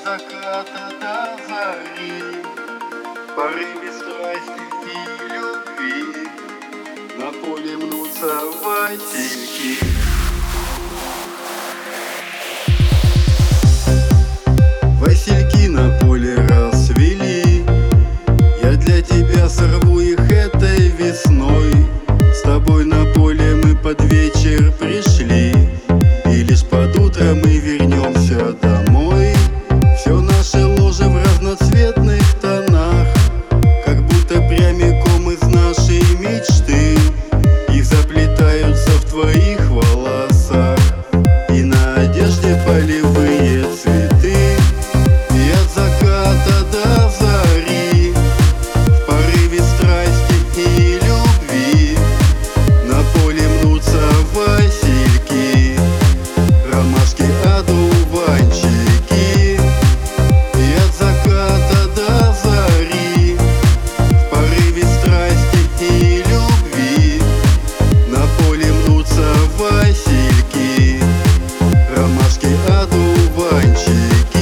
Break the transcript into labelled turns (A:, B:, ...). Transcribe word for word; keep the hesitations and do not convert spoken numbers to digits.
A: заката до зари, в порыве страсти и любви на поле мнутся васильки. Васильки на поле расцвели, я для тебя сорву их этой весной. С тобой на поле мы под вечер пришли, и лишь под утро мы вернемся домой. Все наше ложе в разноцветных тонах, как будто прямиком из нашей мечты. Их заплетаются в твоих волосах, и на одежде полевые цветы. И от заката до зари, в порыве страсти и любви на поле мнутся васильки, ромашки, одуванчики. И от заката до зари, в порыве страсти и любви на поле мнутся васильки, ромашки, одуванчики.